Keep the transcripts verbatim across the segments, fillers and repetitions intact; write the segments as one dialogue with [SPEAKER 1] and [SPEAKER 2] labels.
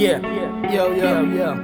[SPEAKER 1] Yeah, yo, yo, yo.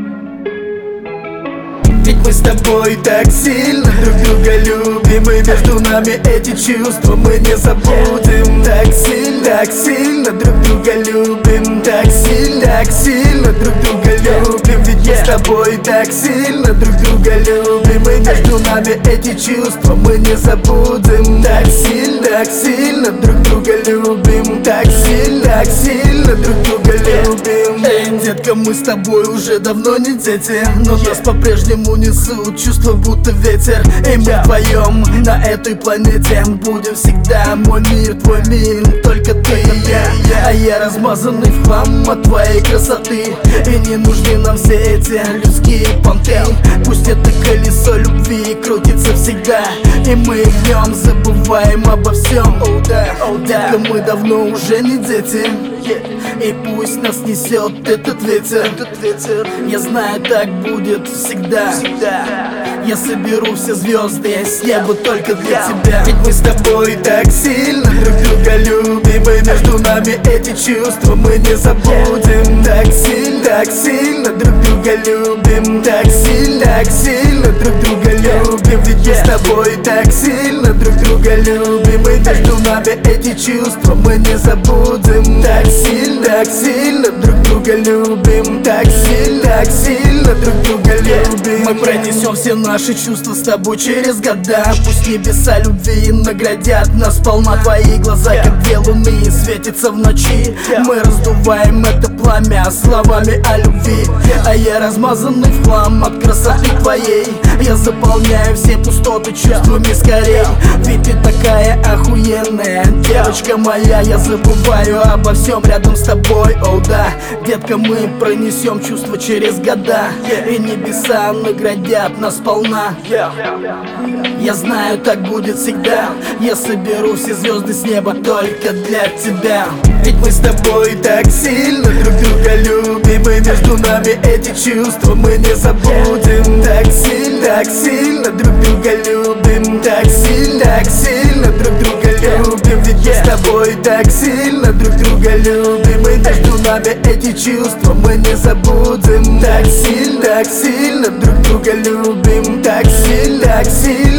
[SPEAKER 2] Ведь мы с тобой так сильно друг друга любим, и между нами эти чувства мы не забудем. Так сильно, так сильно друг друга любим, так сильно, так сильно друг друга любим. Ведь мы с тобой так сильно друг друга любим, и между нами эти чувства мы не забудем. Так сильно, так сильно друг друга любим, так сильно, так сильно друг друга любим. Эй, детка, мы с тобой уже давно не дети, но нас по-прежнему несут чувства, будто ветер. И мы вдвоем на этой планете будем всегда. Мой мир, твой мир, только ты и я. А я размазанный в хлам от твоей красоты, и не нужны нам все эти людские понты. Пусть это колесо любви крутится всегда, и мы в нем забываем обо всем. О да, о да, мы давно уже не дети, и пусть нас несет этот ветер, этот ветер. Я знаю, так будет всегда, всегда. Я соберу все звезды с неба только для тебя. Ведь мы с тобой так сильно друг друга любим, и между нами эти чувства мы не забудем. Так сильно, так сильно друг друга любим, так сильно, так сильно друг друга любим. Ведь мы с тобой так сильно друг друга любим, и между нами эти чувства мы не забудем. Так сильно, так сильно друг друга любим, так сильно, так сильно друг друга любим. Мы пронесем все наши чувства с тобой через года. Пусть небеса любви наградят нас сполна. Твои глаза, как две луны, светятся в ночи. Мы раздуваем это пламя словами о любви, а я размазанный в хлам от красоты твоей. Я заполняю все пустоты чувствами скорей, ведь ты такая охуенная, девочка моя. Я забываю обо всем рядом с тобой, о да. Детка, мы пронесем чувства через года, и небеса наградят нас сполна. Я знаю, так будет всегда. Я соберу все звезды с неба только для тебя. Ведь мы с тобой так сильно друг друга любим, и между нами эти чувства мы не забудем. Так сильно, так сильно друг друга любим, так сильно, так сильно друг друга любим. Ведь мы с тобой так сильно друг друга любим, и между нами эти чувства мы не забудем. Так сильно, так сильно друг друга любим, так сильно, так сильно